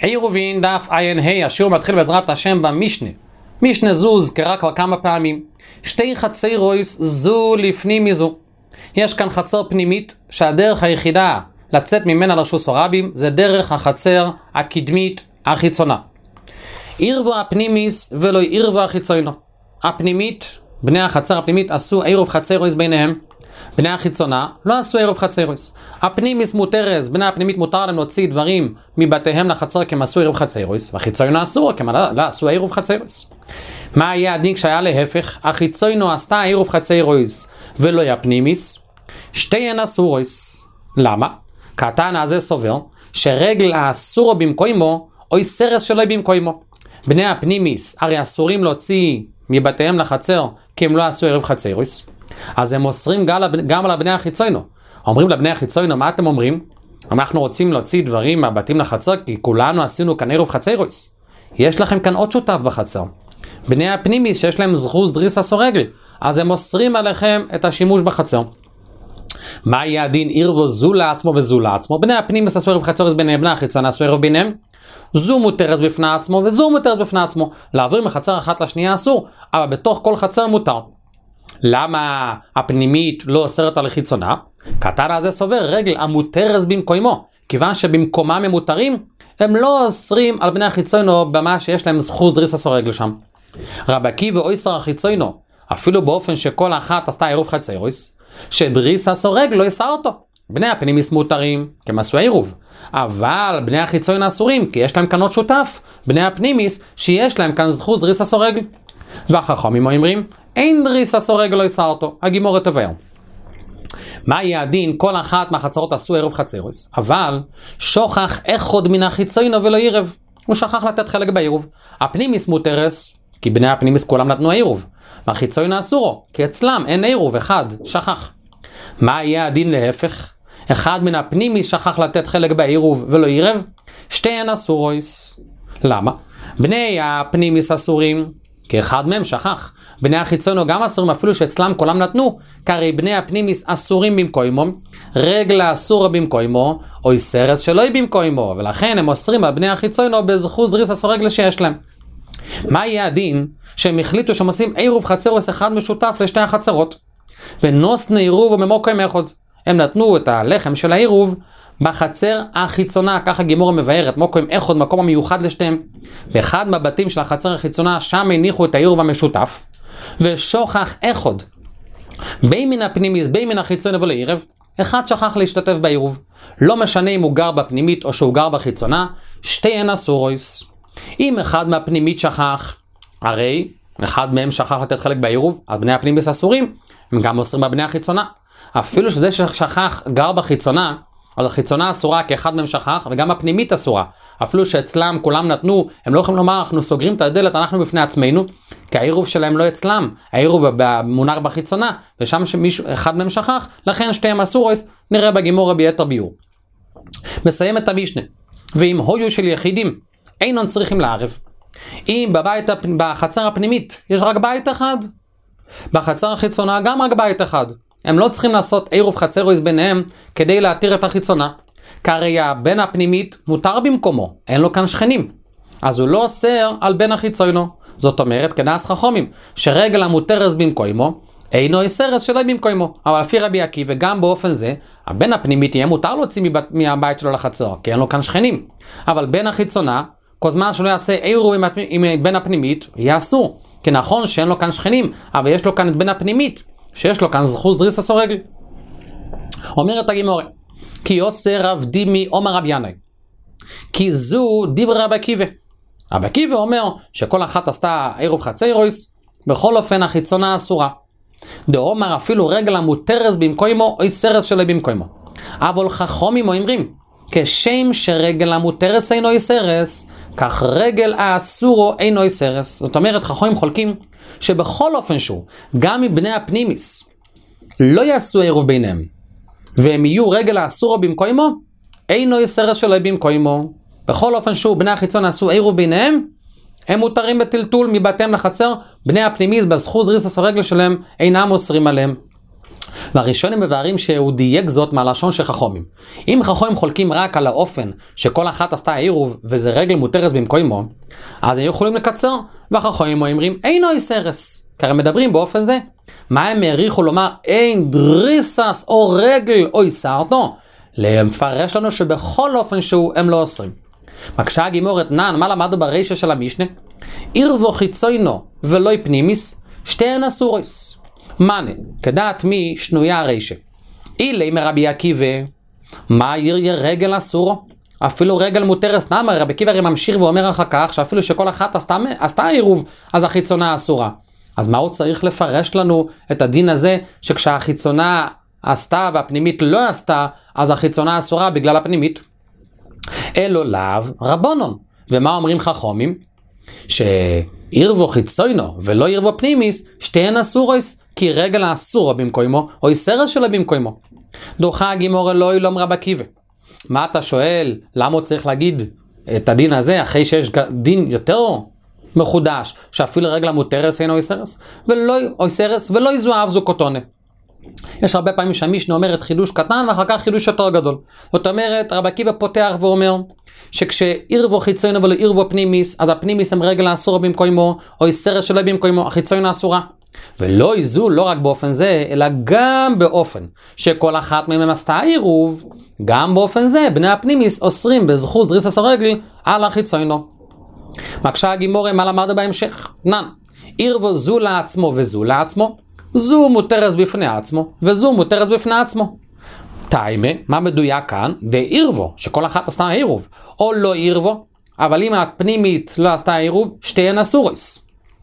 עירובין דף ע"ה, השיעור מתחיל בעזרת השם במשנה. משנה זו הוזכרה כבר כמה פעמים. שתי חצי רויס זו לפנים מזו. יש כאן חצר פנימית שהדרך היחידה לצאת ממנה לרשוס הרבים זה דרך החצר הקדמית החיצונה. עירבו הפנימיס ולא עירבו החיצונו. הפנימית, בני החצר הפנימית עשו עירוב חצי רויס ביניהם. בני החיצונה לא עשו עירוב חצי רויס. הפנימיס מותרס, בני הפנימית מותר להם להוציא דברים מבתיהם לחצר כי הם עשו עירוב חצי רויס, והחיצונו אסור כי הם לא עשו עירוב חצי רויס. מה היה הדין כשהיה להפך? החיצונו עשתה עירוב חצי רויס ולא היה פנימיס, שתיהן עשו רויס. למה? כתנא הזה סובר שרגל האסורו במקוימו או סרס שלו במקוימו. בני הפנימיס הרי אסורים להוציא מבתיהם לחצר כי הם לא עשו עירוב חצי רויס, אז הם אוסרים גם על הבני החיצונו. אומרים לבני החיצונו, מה אתם אומרים? אנחנו רוצים להוציא דברים מהבתים לחצר כי כולנו עשינו כאן עירוב חצי רויס. יש לכם כאן עוד שותף בחצר, בני הפנימיס שיש להם זכות דריס אסור רגל, אז הם אוסרים עליכם את השימוש בחצר. מה יהיה הדין? עירבו זו לעצמו וזו לעצמו. בני הפנימיס עשו עירוב חצי רויס ביניהם, בני החיצון עשו עירוב ביניהם. זו מותרס בפני עצמו וזו מותרס בפני עצמו. לעבור מחצר אחת לשנייה אסור, אבל בתוך כל חצר מותר. למה הפנימית לא אוסרת על החיצונה? כתנא הזה סובר רגל המותרס במקומו, כיוון שבמקומם הם מותרים, הם לא אוסרים על בני החיצונו במה שיש להם זכות דריס אסור רגל שם. רבי עקיבא אויסר החיצונו, אפילו באופן שכל אחת עשתה עירוב חצי רויס, שדריס אסור רגל לא יסר אותו. בני הפנימיס מותרים, כי הם עשו עירוב, אבל בני החיצונו אסורים, כי יש להם כאן עוד שותף, בני הפנימיס, שיש להם כאן זכות דריס אסור רגל. והחכמים אומרים, אין דריס אסור רגל לא יסר אותו, הגימורת תבאר. מה יהיה הדין? כל אחת מהחצרות עשו עירוב חצי רויס, אבל שוכח אחד מן החיצונו ולא עירב. הוא שכח לתת חלק בעירוב. הפנימיס מותרס, כי בני הפנימיס כולם נתנו עירוב, והחיצונו אסורו, כי אצלם אין עירוב, אחד שכח. מה יהיה הדין להפך? אחד מן הפנימיס שכח לתת חלק בעירוב ולא עירב, שתיהן אסור רויס. למה? בני הפנימיס אסורים, כי אחד מהם שכח. בני החיצונו גם אסורים אפילו שאצלם כולם נתנו, כי בני הפנימיס אסורים במקוימו, רגל אסורה במקוימו, או סרס שלא היא במקוימו, ולכן הם אוסרים על בני החיצונו בזכות דריס אסור רגל שיש להם. מה יהיה הדין? שהם החליטו שהם עושים עירוב חצי רויס אחד משותף לשתי החצרות, ונוסנו עירוב במקום אחד. הם נתנו את הלחם של העירוב בחצר החיצונה, ככה גימורה מבארת, מקום אחד, מקום המיוחד לשתיהם. באחד מהבתים של החצר החיצונה, שם הניחו את העירוב המשותף, ושוכח אחד. בין מן הפנימיס, בין מן החיצונה ולא עירב, אחד שכח להשתתף בעירוב. לא משנה אם הוא גר בפנימית או שהוא גר בחיצונה, שתיהן אסור רויס. אם אחד מהפנימית שכח, הרי אחד מהם שכח לתת חלק בעירוב, אז בני הפנימיס אסורים, הם גם אוסרים בבני החיצונה. אפילו שזה ששכח גר בחיצונה, אבל החיצונה אסורה כי אחד מהם שכח, וגם הפנימית אסורה. אפילו שאצלם כולם נתנו, הם לא יכולים לומר, אנחנו סוגרים את הדלת, אנחנו בפני עצמנו, כי העירוב שלהם לא אצלם, העירוב מונח בחיצונה, ושם אחד מהם שכח, לכן שתיהם אסור רויס, נראה בגימורה ביתר ביור. מסיים את המשנה. ואם הויו של יחידים, אינון צריכים לערב. אם בחצר הפנימית יש רק בית אחד, בחצר החיצונה גם רק בית אחד, הם לא צריכים לעשות עירוב חצי רויס ביניהם כדי להתיר את החיצונה. כי הבן הפנימית מותר במקומו, אין לו כאן שכנים. אז הוא לא אוסר על בן החיצונו. זאת אומרת, כדאס חכמים, שרגל המותרס במקומו, אינו סרס שלא במקומו. אבל לפי רבי עקיבא, וגם באופן זה, הבן הפנימית יהיה מותר להוציא מהבית שלו לחצר, כי אין לו כאן שכנים. אבל בן החיצונה, כל זמן שלא יעשה עירוב עם בן הפנימית, יהיה אסור. כי נכון שאין לו כאן שכנים, אבל יש לו כאן את בן הפנימית, שיש לו כאן זכות דריס אסור רגל. אומרת הגימורה, כי יוסר רב דימי אומר רב ינאי, כי זו דברי רבי עקיבא. רבי עקיבא אומר שכל אחת עשתה עירוב חצי רויס, בכל אופן החיצונה אסורה. דאמר אפילו רגל המותרס במקומו או סרס שלו במקומו. אבל חכמים אומרים, כשם שרגל המותרס אינו סרס, כך רגל האסורו אינו סרס. זאת אומרת, חכמים חולקים שבכל אופן שהוא, גם מבני הפנימיס, לא יעשו עירוב ביניהם, והם יהיו רגל האסורו במקומו, אינו סרס שלו במקומו. בכל אופן שהוא, בני החיצון עשו עירוב ביניהם, הם מותרים בטלטול מבתיהם לחצר, בני הפנימיס בזכות דריס אסור רגל שלהם אינם אוסרים עליהם. והראשונים מבארים שהוא דייק זאת מהלשון של חכמים. אם חכמים חולקים רק על האופן שכל אחת עשתה עירוב וזה רגל מותרס במקומו, אז הם יכולים לקצר, והחכמים אומרים אינו איסרס. כי הם מדברים באופן זה. מה הם העריכו לומר אין דריסס או רגל או איסרתו? למפרש לנו שבכל אופן שהוא הם לא אוסרים. מקשה הגימורת נען, מה למדנו ברישה של המשנה? עירבו חיצוינו ולא פנימיס, שתיהן אסוריס. מנה, כדעת מי שנויה הרישה. אילי מרבי עקיבא, מה יריה רגל אסורו? אפילו רגל מותרס נאמר, רבי עקיבא ממשיך ואומר אחר כך, שאפילו שכל אחת עשתה עירוב, אז החיצונה אסורה. אז מה הוא צריך לפרש לנו את הדין הזה, שכשהחיצונה עשתה והפנימית לא עשתה, אז החיצונה אסורה בגלל הפנימית? אלו לאו רבונון. ומה אומרים חכמים? שעירבו חיצוינו ולא עירבו פנימיס, שתיהן אסורויס, כי רגל האסורה במקומו, או איסרס שלה במקומו. דוחה הגימור אלוהי לא רבי עקיבא. מה אתה שואל? למה הוא צריך להגיד את הדין הזה, אחרי שיש דין יותר מחודש, שאפילו רגל המותרס אינו איסרס, ולא איזואב זו קוטונה. יש הרבה פעמים שהמשנה אומרת חידוש קטן, ואחר כך חידוש יותר גדול. זאת אומרת, רבי עקיבא פותח ואומר, שכשעירבו חיצוינו ולא עירבו פנימיס, אז הפנימיס הם רגל האסורה במקומו, או איסרס שלו במקומו, החיצוינו האסורה. ולא איזו לא רק באופן זה, אלא גם באופן שכל אחת מהם עשתה עירוב, גם באופן זה בני הפנימיס אוסרים בזכות דריסס הרגל על החיצוינו. מקשה הגימורה מה למד בהמשך? נן, עירבו זו לעצמו וזו לעצמו, זו מותרס בפני עצמו, וזו מותרס בפני עצמו. טיימה, מה מדויק כאן? דעירבו, שכל אחת עשתה עירוב, או לא עירבו, אבל אם הפנימית לא עשתה עירוב, שתיהן אסוריס.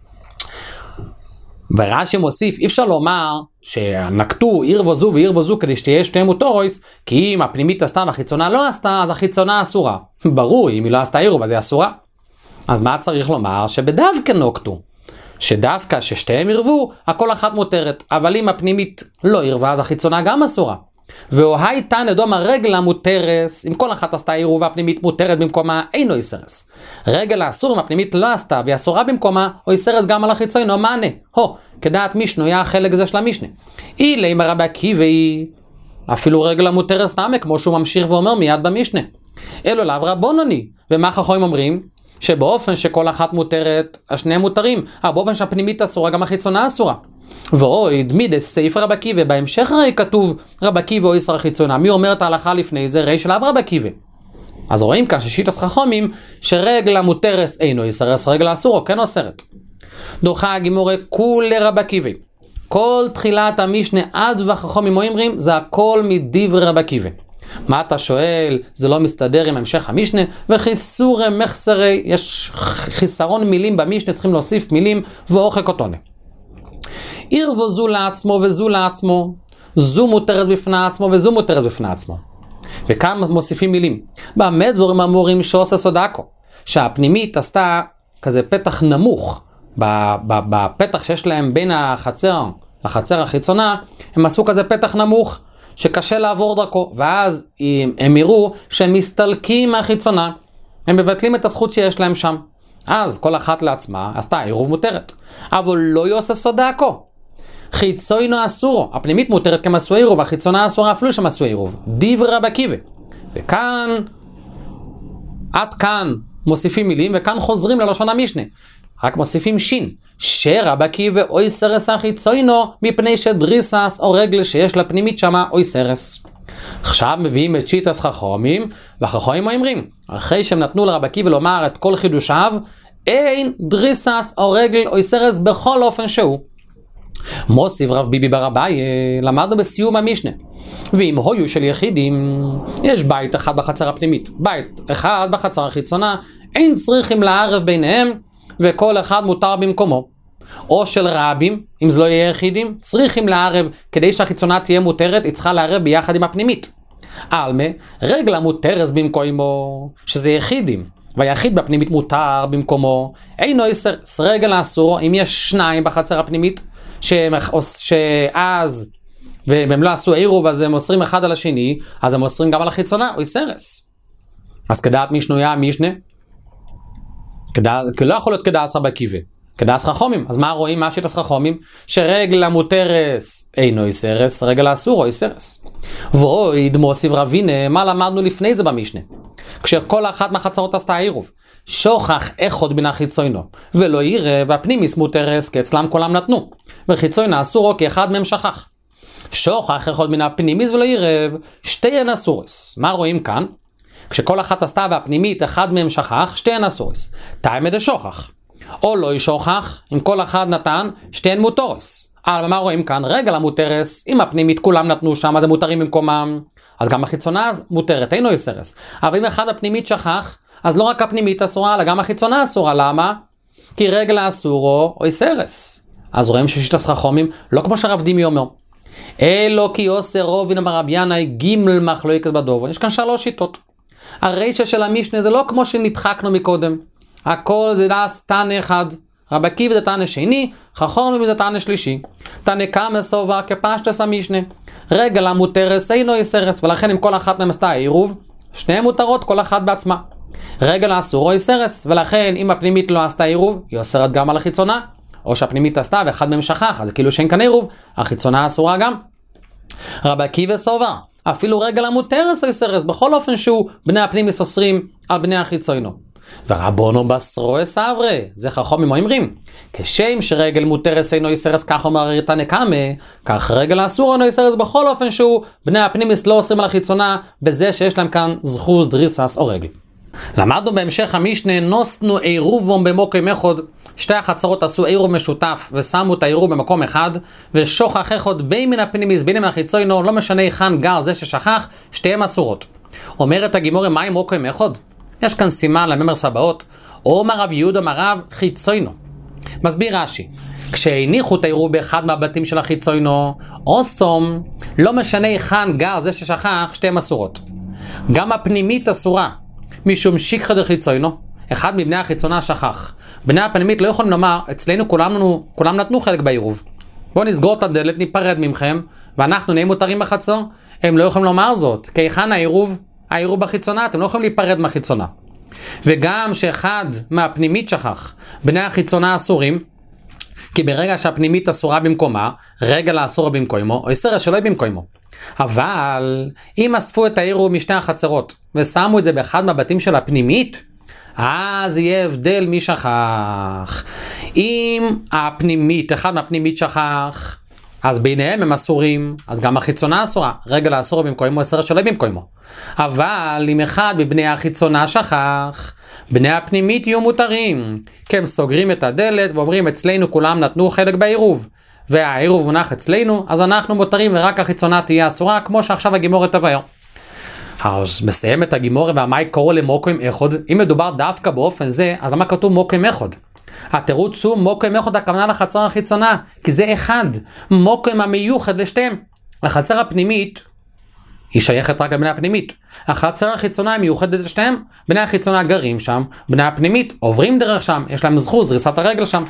ורש"י מוסיף, אי אפשר לומר שנקטו עירבו זו ועירבו זו כדי שתהיה שתיהן מותרויס, כי אם הפנימית עשתה והחיצונה לא עשתה, אז החיצונה אסורה. ברור, אם היא לא עשתה עירוב, אז היא אסורה. אז מה צריך לומר? שבדווקא נוקטו. שדווקא ששתיהם עירבו, הכל אחת מותרת. אבל אם הפנימית לא עירבה, אז החיצונה גם אסורה. ואוהי תן אדום הרגל המותרס, אם כל אחת עשתה עירוב והפנימית מותרת במקומה, אינו איסרס. רגל האסור אם הפנימית לא עשתה והיא אסורה במקומה, או איסרס גם על החיצונו, מענה. כדעת משנו, היה החלק זה של המשנה. אילי מרבי עקיבא, אפילו רגל המותרס נעמה, כמו שהוא ממשיך ואומר מיד במשנה. אלו לאו רבונוני. ומה חכמים אומרים? שבאופן שכל אחת מותרת, השניהם מותרים, באופן שהפנימית אסורה, גם החיצונה אסורה. ואויד מידס ספר רבי עקיבא, בהמשך הרי כתוב רבי עקיבא או איסר החיצונה. מי אומר את ההלכה לפני זה? רי של רבי עקיבא. אז רואים כאן ששיטת חכמים שרגל המותרס אינו איסרס, רגל האסורו כן אוסרת. דוחה הגימורה כולי רבי עקיבא. כל תחילת המשנה עד וחכמים אומרים זה הכל מדברי רבי עקיבא. מה אתה שואל? זה לא מסתדר עם המשך המשנה, וחיסורי מחסרי, יש חיסרון מילים במשנה, צריכים להוסיף מילים ואורחק אותונה. עירבו זו לעצמו וזו לעצמו, זו מותרס בפני עצמו וזו מותרס בפני עצמו. וכאן מוסיפים מילים. במה דבורים אמורים שעושה סודקו, שהפנימית עשתה כזה פתח נמוך, בפתח שיש להם בין החצר לחצר החיצונה, הם עשו כזה פתח נמוך, שקשה לעבור דרכו, ואז הם יראו שהם מסתלקים מהחיצונה, הם מבטלים את הזכות שיש להם שם. אז כל אחת לעצמה עשתה עירוב מותרת, אבל לא יעשה סודקו. חיצונו אסורו, הפנימית מותרת כמסו עירוב, החיצונה אסורה אפילו שמסו עירוב. דברי רבי עקיבא. וכאן, עד כאן מוסיפים מילים, וכאן חוזרים ללשון המשנה. רק מוסיפים שין. שרבי עקיבא אוי סרס החיצונו, מפני שדריסס או רגל שיש לפנימית שמה אוי סרס. עכשיו מביאים את שיטת חכמים, והחכמים אומרים, אחרי שהם נתנו לרבי עקיבא לומר את כל חידושיו, אין דריסס או רגל אוי סרס בכל אופן שהוא. מוסיף רב ביבי בר אביי, למדנו בסיום המשנה. ואם הויו של יחידים, יש בית אחד בחצר הפנימית, בית אחד בחצר החיצונה, אין צריכים לערב ביניהם, וכל אחד מותר במקומו. או של רבים, אם זה לא יהיה יחידים, צריכים לערב, כדי שהחיצונה תהיה מותרת, היא צריכה לערב ביחד עם הפנימית. אלמה, רגל המותרס במקומו, שזה יחידים, והיחיד בפנימית מותר במקומו, אינו איסרס, רגל האסור, אם יש שניים בחצר הפנימית, שאז, והם לא עשו עירוב, אז הם אוסרים אחד על השני, אז הם אוסרים גם על החיצונה, או איסרס. אז כדעת משנויה המשנה, לא יכול להיות כדעת רבי עקיבא. כדאס חכומים. אז מה רואים? מה שיטת חכומים? שרגל המותרס אינו איסרס, רגל האסור או איסרס. ואויד מוסיף רבינה, מה למדנו לפני זה במשנה? כשכל אחת מהחצרות עשתה עירוב, שוכח אחד מן החיצוינו, ולא יראה, והפנימיס מותרס, כי אצלם כולם נתנו, וחיצוינו אסורו כי אחד מהם שכח. שוכח אחד מן הפנימיס ולא יראה, שתיהן אסורס. מה רואים כאן? כשכל אחת עשתה והפנימית אחד מהם שכח, שתיהן אסורס. תאימה דשוכח. או לא ישוכח, אם כל אחד נתן, שתיהן מותרס. אבל מה רואים כאן? רגל המותרס, אם הפנימית כולם נתנו שם, אז הם מותרים במקומם, אז גם החיצונה מותרת, אינו איסרס. אבל אם אחד הפנימית שכח, אז לא רק הפנימית אסורה, אלא גם החיצונה אסורה. למה? כי רגל האסורו או איסרס. אז רואים ששיטת חכמים, לא כמו שהרב דימי אומר. אלו כי עושה רובין אמר רבי ינאי גימל מחלוקת בדובר. יש כאן 3 שיטות. הרישה של המשנה זה לא כמו שנדחקנו מקודם. הכל זה דס תנא אחד. רבי עקיבא זה תנא שני, חכמים זה תנא שלישי. תנא קמא סובר כפשטס המשנה. רגל המותרס אינו איסרס, ולכן אם כל אחת מהם עשתה עירוב, שניהם מותרות כל אחת בעצמה. רגל האסור או איסרס, ולכן אם הפנימית לא עשתה עירוב, היא אוסרת גם על החיצונה. או שהפנימית עשתה ואחד מהם שכח, אז כאילו שאין כאן עירוב, החיצונה אסורה גם. רבי עקיבא סובר, אפילו רגל המותרס או איסרס, בכל אופן שהוא בני הפנימיס אוסרים על בני החיצונו. ורבונו בסרוי סברי, זה חכמים אומרים, כשם שרגל מותרס אינו איסרס, כך אומר תנא קמא, כך רגל האסור אינו איסרס, בכל אופן שהוא בני הפנימיס לא אוסרים על החיצונה, בזה שיש להם כאן זכוס דריסס או רגל. למדנו בהמשך המשנה, נוסנו עירובום במוקם אחד, שתי החצרות עשו עירוב משותף ושמו את העירוב במקום אחד, ושוכח אחד בין מן הפנימיס בין מן החיצונו, לא משנה היכן גר זה ששכח, שתיהם אסורות. אומרת הגימורה, מה עם מוקם אחד? יש כאן סימן לממר סבאות, אומר רב יהודה מרב חיצונו. מסביר רש"י, כשהניחו את העירוב באחד מהבתים של החיצונו, אוסום, לא משנה היכן גר זה ששכח, שתיהם אסורות. גם הפנימית אסורה, משום שיקחא דחיצונו, אחד מבני החיצונה שכח. בני הפנימית לא יכולים לומר, אצלנו כולם נתנו חלק בעירוב. בואו נסגור את הדלת, ניפרד ממכם, ואנחנו נהיה מותרים בחצר. הם לא יכולים לומר זאת, כי היכן העירוב? העירוב בחיצונה, אתם לא יכולים להיפרד מהחיצונה. וגם שאחד מהפנימית שכח, בני החיצונה אסורים, כי ברגע שהפנימית אסורה במקומה, רגל האסורה במקומו, או איסרס שלא במקומו. אבל אם אספו את העירוב משתי החצרות, ושמו את זה באחד מהבתים של הפנימית, אז יהיה הבדל מי שכח. אם הפנימית, אחד מהפנימית שכח, אז ביניהם הם אסורים, אז גם החיצונה אסורה, רגל האסורה במקומו, איסרס שלא במקומו. אבל אם אחד מבני החיצונה שכח, בני הפנימית יהיו מותרים, כי הם סוגרים את הדלת ואומרים אצלנו כולם נתנו חלק בעירוב, והעירוב מונח אצלנו, אז אנחנו מותרים ורק החיצונה תהיה אסורה, כמו שעכשיו הגימורת תבהר. אז מסיים את הגימורת והמאי קורא למוקם אחד. אם מדובר דווקא באופן זה, אז למה כתוב מוקם אחד? התירוץ הוא מוקם אחד, הכוונה לחצר החיצונה, כי זה אחד, מוקם המיוחד לשתיהם. לחצר הפנימית היא שייכת רק לבני הפנימית. החצר החיצונה היא מיוחדת לשתיהם, בני החיצונה גרים שם, בני הפנימית עוברים דרך שם, יש להם זכות דריסת הרגל שם.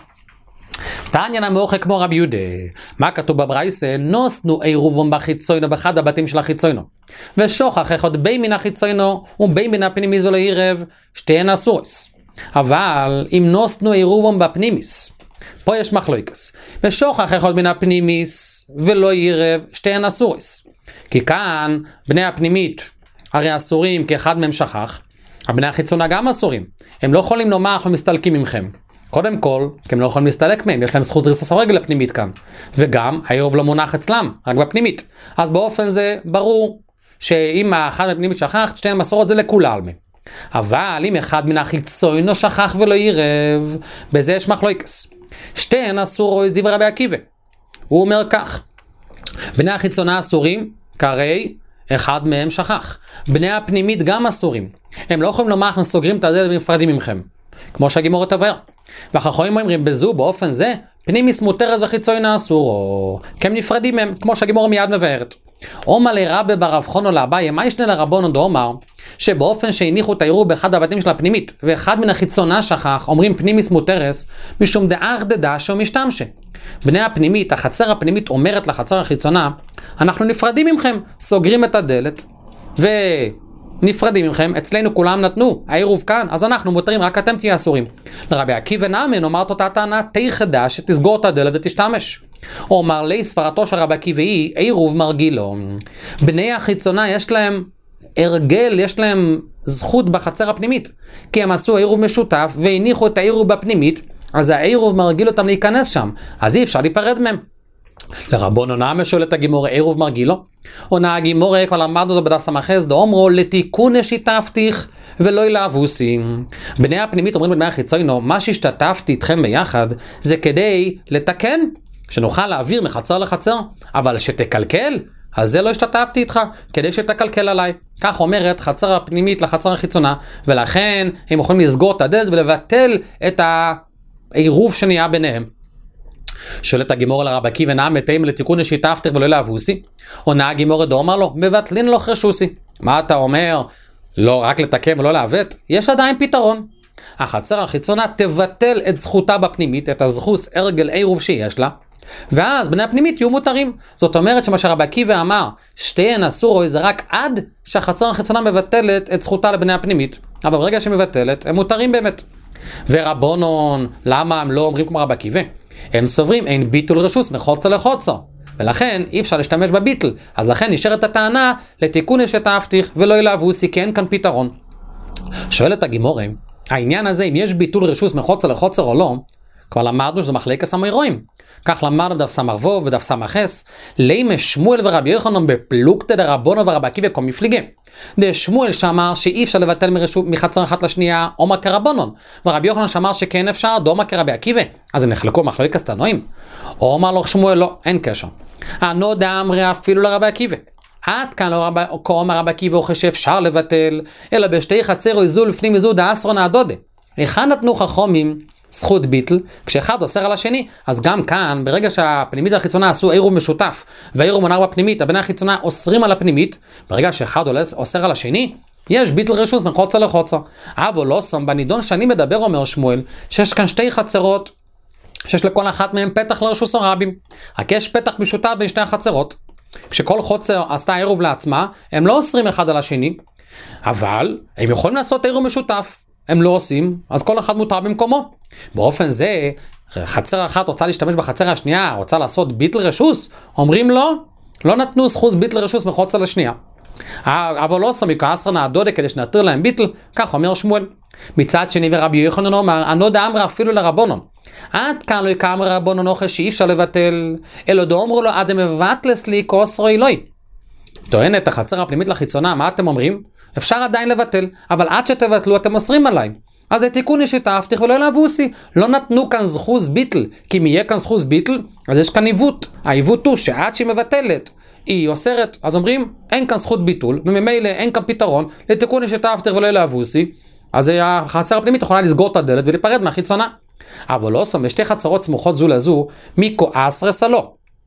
תעניין המאוכל כמו רבי יהודה, מה כתוב בברייסה? נוסנו עירובום בחיצונו, באחד הבתים של החיצונו, ושוכח אחד בין מן החיצונו ובין מן הפנימיס ולא עירב, שתיהן אסורס. אבל אם נוסנו עירובום בפנימיס, פה יש מחלוקס, ושוכח אחד מן הפנימיס ולא עירב, שתיהן אסורס. כי כאן בני הפנימית הרי אסורים כי אחד מהם שכח, הבני החיצונה גם אסורים, הם לא יכולים לומר אנחנו מסתלקים ממכם. קודם כל, כי הם לא יכולים להסתלק מהם, יש להם זכות דריסת הרגל לפנימית כאן. וגם, העירוב לא מונח אצלם, רק בפנימית. אז באופן זה ברור שאם האחד בפנימית שכח, שתיהן מסורות זה לכולם. אבל אם אחד מן החיצונו שכח ולא עירב, בזה יש מחלוקס. שתיהן אסורו דברי רבי עקיבא. הוא אומר כך, בני החיצונה אסורים, כרי אחד מהם שכח. בני הפנימית גם אסורים. הם לא יכולים לומר, אנחנו סוגרים את הדלת ונפרדים ממכם. כמו שהגימורת תבהר. והחכמים אומרים בזו, באופן זה, פנימיס מותרס וחיצונו אסורו, כי הם נפרדים מהם, כמו שהגימורה מיד מבארת. אומר לרבי ברב חונו לאביי, מה ישנה לרבנו דאמר, שבאופן שהניחו את העירוב באחד הבתים של הפנימית, ואחד מן החיצונה שכח, אומרים פנימיס מותרס, משום דאח דדשא ומשתמשא. בני הפנימית, החצר הפנימית אומרת לחצר החיצונה, אנחנו נפרדים ממכם, סוגרים את הדלת, נפרדים מכם, אצלנו כולם נתנו, העירוב כאן, אז אנחנו מותרים, רק אתם תהיה אסורים. לרבי עקיבא נאמן אומרת אותה טענה, תיחדה שתסגור את הדלת ותשתמש. או אמר לי סברתו של רבי עקיבא היא, עירוב מרגילו. בני החיצונה יש להם הרגל, יש להם זכות בחצר הפנימית, כי הם עשו עירוב משותף והניחו את העירוב בפנימית, אז העירוב מרגיל אותם להיכנס שם, אז אי אפשר להיפרד מהם. לרבנו נעמה שואלת הגימורה, עירוב מרגילו? עונה הגימורה, כבר למדנו אותו בדף סמ"ס, דאמרו לתיקון שיתפתיך ולא ילהבוסי. בני הפנימית אומרים בני החיצונו, מה שהשתתפתי איתכם ביחד זה כדי לתקן, שנוכל להעביר מחצר לחצר, אבל שתקלקל, על זה לא השתתפתי איתך, כדי שתקלקל עליי. כך אומרת חצר הפנימית לחצר החיצונה, ולכן הם יכולים לסגור את הדלת ולבטל את העירוב שנהיה ביניהם. שואלת הגימורה לרבי עקיבא נאמן תימא לתיקון שיתפתיך ולא ילהבוסי? עונה הגימורה דאמר לו, מבטלין לו חרשוסי. מה אתה אומר? לא רק לתקן ולא לעוות? יש עדיין פתרון. החצר החיצונה תבטל את זכותה בפנימית, את הזכוס הרגל עירוב שיש לה, ואז בני הפנימית יהיו מותרים. זאת אומרת שמה שרבי עקיבא אמר, שתיהן אסור, זה רק עד שהחצר החיצונה מבטלת את זכותה לבני הפנימית. אבל ברגע שמבטלת, הם מותרים באמת. ורבונון, למה הם לא אומרים כמו רבי עקיבא? הם סוברים, אין ביטול רשוס מחוצה לחוצה, ולכן אי אפשר להשתמש בביטל. אז לכן נשארת הטענה לתיקון שיתפתיך ולא ילהבוסי, כי אין כאן פתרון. שואלת הגימורה, העניין הזה, אם יש ביטול רשוס מחוצה לחוצה או לא, כבר למדנו שזה מחלקת המאירועים. כך למדנו דף סמ"ו ודף סמ"ס, לימא שמואל ורבי יוחנן בפלוגתא דרבנו ורבי עקיבא כמפליגי. שמואל שאמר שאי אפשר לבטל מחצר אחת לשנייה, אומר כרבנן, ורבי יוחנן שאמר שכן אפשר, דאמר כרבי עקיבא. אז הם נחלקו מחלוקת תנועים. או אמר לו שמואל לא, אין קשר. אנו דאמרי אפילו לרבי עקיבא. עד כאן לא אומר רבי עקיבא הוא חושב שאפשר לבטל, אלא בשתי חצר איזו לפנים איזו דעשרון הדודה. היכן נתנו חכמים זכות ביטל, כשאחד אוסר על השני? אז גם כאן, ברגע שהפנימית והחיצונה עשו עירוב משותף, והעירוב מונח בפנימית, הבני החיצונה אוסרים על הפנימית, ברגע שאחד אוסר על השני, יש ביטל רשוס מחוצה לחוצה. אבל לא סום, בנידון שאני מדבר אומר שמואל, שיש כאן שתי חצרות, שיש לכל אחת מהם פתח לרשוס הרבים. רק יש פתח משותף בין שתי החצרות. כשכל חוצר עשתה עירוב לעצמה, הם לא אוסרים אחד על השני, אבל הם יכולים לעשות עירוב משותף. הם לא עושים, אז כל אחד מותר במקומו. באופן זה, חצר אחת רוצה להשתמש בחצר השנייה, רוצה לעשות ביטל רשוס, אומרים לא נתנו זכות ביטל רשוס מחוצה לשנייה. אבל לא עושה מכעשרן הדודה כדי שנתיר להם ביטל, כך אומר שמואל. מצד שני ורבי יוחנן אומר, אנו דאמרי אפילו לרבונן. עד כאן לא יקאמר רבונן אוכל שאי אפשר לבטל, אלא דאמרו לו עד מבטלס לי כוסרו אלוהי. טוענת החצר הפנימית לחיצונה, מה אתם אומרים? אפשר עדיין לבטל, אבל עד שתבטלו אתם אוסרים עליי. אז זה תיקון שיתפתיך ולא ילהבוסי. לא נתנו כאן זכות ביטל, כי אם יהיה כאן זכות ביטל, אז יש כאן עיוות. העיוות הוא שעד שהיא מבטלת, היא אוסרת, אז אומרים, אין כאן זכות ביטול, וממילא אין כאן פתרון לתיקון שיתפתיך ולא ילהבוסי, אז החצר הפנימית יכולה לסגור את הדלת ולהיפרד מהחיצונה. אבל לא עושה, בשתי חצרות סמוכות זו לזו, מיקו אסרס הלא.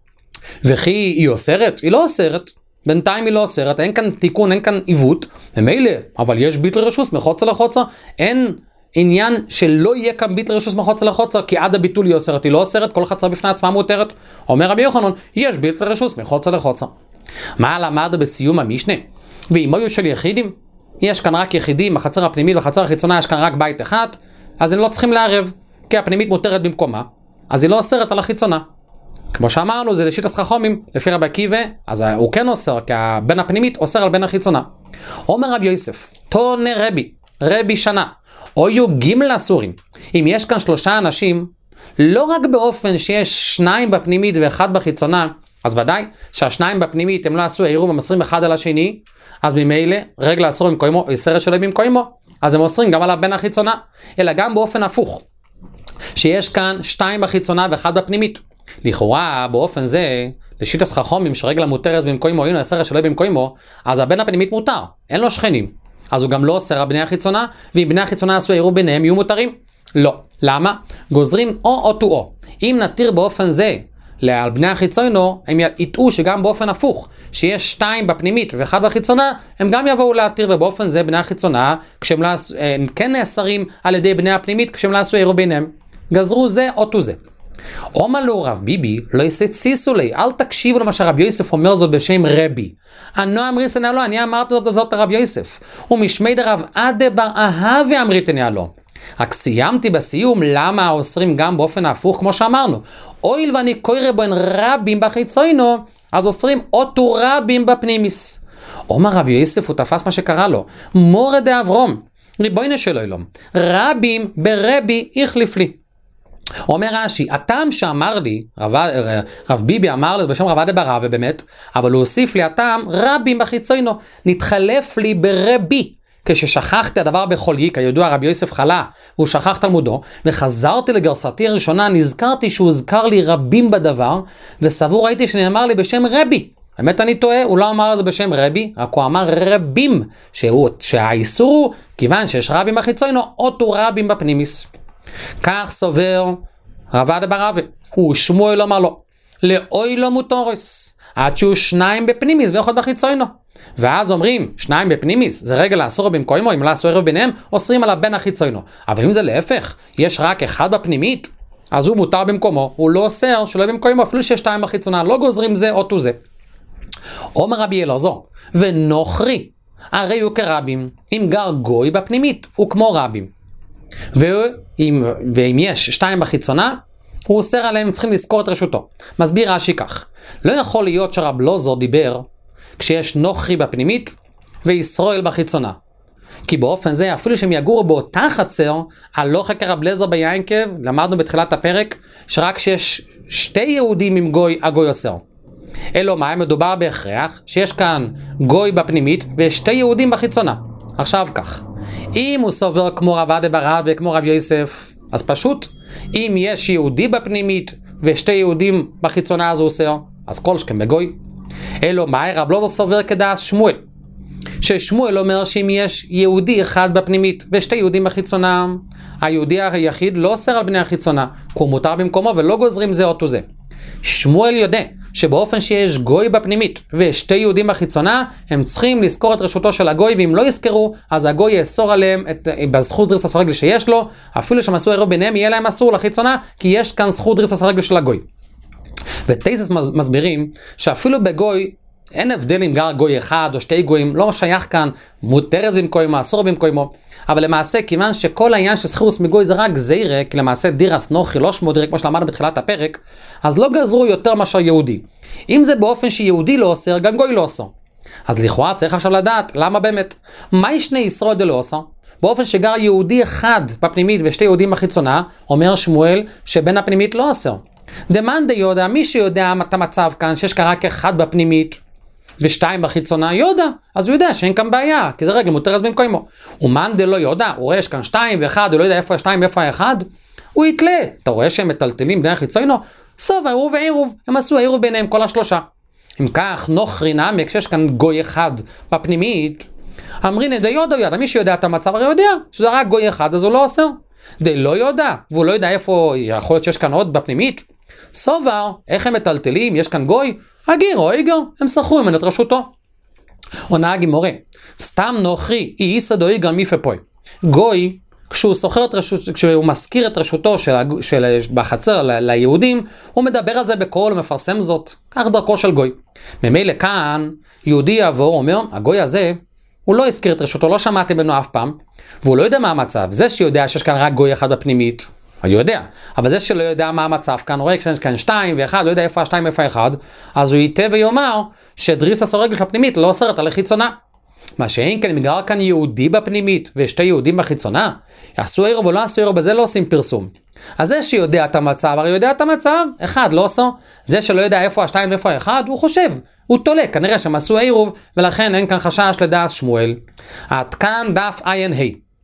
וכי היא אוסרת? היא לא אוסרת. בינתיים היא לא אוסרת, אין כאן תיקון, אין כאן עיוות, ממילא, אבל יש ביטל רשוס מחוצה לחוצה, אין עניין שלא יהיה כאן ביטל רשוס מחוצה לחוצה, כי עד הביטול היא אוסרת, היא לא אוסרת, כל חצר בפני עצמה מותרת. אומר רבי יוחנן, יש ביטל רשוס מחוצה לחוצה. מה למד בסיום המשנה? ואימויו של יחידים? יש כאן רק יחידים, בחצר הפנימית ובחצר החיצונה יש כאן רק בית אחד, אז הם לא צריכים לערב, כי הפנימית מותרת במקומה, אז היא לא אוסרת על החיצונה. כמו שאמרנו, זה לשיטת חכמים, לפי רבי עקיבא, אז הוא כן אוסר, כי הבן הפנימית אוסר על בן החיצונה. אומר רבי יוסף, תונה רבי שנה, אויו גימל אסורים. אם יש כאן 3 אנשים, לא רק באופן שיש 2 בפנימית ואחד בחיצונה, אז ודאי שהשניים בפנימית הם לא עשו עירוב, הם אוסרים אחד על השני, אז ממילא רגל אסור במקומו, או יסרת שלהם במקומו, אז הם אוסרים גם על הבן החיצונה, אלא גם באופן הפוך, שיש כאן 2 בחיצונה ואחד בפנימית. לכאורה באופן זה, לשיטת חכמים שרגל המותרת במקומו, הנה יסרת שלהם במקומו, אז הבן הפנימית מותר, אין לו שכנים, אז הוא גם לא אוסר על בני החיצונה, ואם בני החיצונה עשו עירוב ביניהם יהיו מותרים? לא. למה? גוזרים או. אם נתיר באופן זה על בני החיצונו, הם יטעו שגם באופן הפוך, שיש 2 בפנימית ואחד בחיצונה, הם גם יבואו להתיר, ובאופן זה בני החיצונה, כשהם כן נאסרים על ידי בני הפנימית, כשהם לא עשו עירוב ביניהם. גזרו זה או זה. אומר לו רב ביבי, לא יסציסו לי, אל תקשיבו למה שרב יוסף אומר זאת בשם רבי. אנו אמריתני לו, אני אמרתי זאת לרב יוסף. ומשמי דרב עדה בר אהבה אמריתני לו. רק סיימתי בסיום למה אוסרים גם באופן ההפוך כמו שאמרנו. אויל ואני קורא בו רבים בחיצונו, אז אוסרים אותו רבים בפנימיס. אומר רב יוסף, הוא תפס מה שקרה לו. מורה דאברום, ריבונו של עולם, רבים ברבי החליף לי. אומר רש"י, הטעם שאמר לי, רב ביבי אמר לי בשם רב עדה בר אהבה ובאמת, אבל הוא הוסיף לי הטעם רבים בחיצונו, נתחלף לי ברבי. כששכחתי הדבר בחולי, כידוע רבי יוסף חלה, הוא שכח תלמודו, וחזרתי לגרסתי הראשונה, נזכרתי שהוא זכר לי רבים בדבר, וסבור ראיתי שנאמר לי בשם רבי. באמת אני טועה, הוא לא אמר את זה בשם רבי, רק הוא אמר רבים, שהאיסור הוא, כיוון שיש רבים בחיצונו, אותו רבים בפנימיס. כך סובר רב עדה בר אהבה, הוא שמואל אמר לו, לאוי לא מותורס, עד שהוא שניים בפנימיס ואחד בחיצונו. ואז אומרים, שניים בפנימיס, זה רגע לאסור במקומו, אם לא אסור ערב ביניהם, אוסרים עליו בין החיצונו. אבל אם זה להפך, יש רק אחד בפנימית, אז הוא מותר במקומו, הוא לא אוסר שלא במקומו, אפילו שיש שתיים בחיצונה, לא גוזרים זה או תו זה. אומר רבי אלעזר, ונוכרי, הרי הוא כרבים, אם גר גוי בפנימית, הוא כמו רבים. ואם יש שתיים בחיצונה, הוא אוסר עליהם, צריכים לזכור את רשותו. מסביר רש"י כך, לא יכול להיות שרב אלעזר דיבר, כשיש נוכרי בפנימית וישראל בחיצונה. כי באופן זה, אפילו שהם יגורו באותה חצר, הלוך כרב אלעזר ביינקב, למדנו בתחילת הפרק, שרק שיש שתי יהודים עם גוי, הגוי אוסר. אלו מה, מדובר בהכרח שיש כאן גוי בפנימית ושתי יהודים בחיצונה. עכשיו כך, אם הוא סובר כמו רב עדה בר אהבה וכמו רב יוסף, אז פשוט, אם יש יהודי בפנימית ושתי יהודים בחיצונה אז הוא אוסר, אז כל שכם בגוי. אלו מה, רב אלעזר סובר כדעת שמואל, ששמואל אומר שאם יש יהודי אחד בפנימית ושתי יהודים בחיצונה, היהודי היחיד לא אוסר על בני החיצונה, כי הוא מותר במקומו ולא גוזרים זה או תו זה. שמואל יודע שבאופן שיש גוי בפנימית ושתי יהודים בחיצונה, הם צריכים לזכור את רשותו של הגוי, ואם לא יזכרו, אז הגוי יאסור עליהם בזכות דריסת הרגל שיש לו, אפילו שהם עשו ערב ביניהם, יהיה להם אסור לחיצונה, כי יש כאן זכות דריסת הרגל של הגוי. וטייסס מסבירים שאפילו בגוי, אין הבדל אם גר גוי אחד או שתי גויים, לא שייך כאן מותר זה במקומו, אסור במקומו, אבל למעשה כיוון שכל העניין של סחירוס מגוי זה רק זיירה, כי למעשה דירס נוכרי לא שמו דירה כמו שלמדנו בתחילת הפרק, אז לא גזרו יותר מאשר יהודי. אם זה באופן שיהודי לא אוסר, גם גוי לא אוסר. אז לכאורה צריך עכשיו לדעת למה באמת. מה ישנה ישראל דלא אוסר? באופן שגר יהודי אחד בפנימית ושתי יהודים בחיצונה, אומר שמואל שבין הפנימית לא אוסר. דמאן דיודע, מי שיודע את המצב כאן שיש רק אחד בפנימית ושתיים בחיצונה, יודע, אז הוא יודע שאין כאן בעיה, כי זה רגע מותר במקומו. ומאן דלא יודע, הוא רואה יש כאן שתיים ואחד, הוא לא יודע איפה השתיים ואיפה האחד, הוא יתלה. אתה רואה שהם מטלטלים בני החיצונו? סוף העירוב ועירוב, הם עשו העירוב ביניהם כל השלושה. אם כך, נוכרי נעמק שיש כאן גוי אחד בפנימית, אמרין דיודע יודע, מי שיודע את המצב הרי יודע שזה רק גוי אחד, אז הוא לא אוסר. דלא יודע, והוא לא יודע איפה, יכול להיות שיש כאן עוד בפנימית. סובר, איך הם מטלטלים, יש כאן גוי, הגיר או איגר, הם שכרו ממנו את רשותו. עונה הגימורה, סתם נוכרי, איסא דו איגר מיפפוי. גוי, כשהוא מזכיר את רשותו בחצר ליהודים, הוא מדבר על זה בקול ומפרסם זאת, כך דרכו של גוי. ממילא כאן, יהודי יעבור, אומר, הגוי הזה, הוא לא הזכיר את רשותו, לא שמעתי ממנו אף פעם, והוא לא יודע מה המצב. זה שיודע שיש כאן רק גוי אחד בפנימית, הוא יודע, אבל זה שלא יודע מה המצב כאן, הוא רואה שיש כאן שתיים ואחד, לא יודע איפה השתיים ואיפה האחד, אז הוא ייתה ויאמר שדריסת הרגל של הפנימית לא אוסרת על החיצונה. מה שאין כן, אם גר כאן יהודי בפנימית ושתי יהודים בחיצונה, עשו עירוב או לא עשו עירוב, בזה לא עושים פרסום. אז זה שיודע את המצב, הרי יודע את המצב, אחד לא עושה, זה שלא יודע איפה השתיים ואיפה האחד, הוא חושב, הוא תולה, כנראה שהם עשו עירוב, ולכן אין כאן חשש לדעת שמואל. עד כאן דף ע"ה.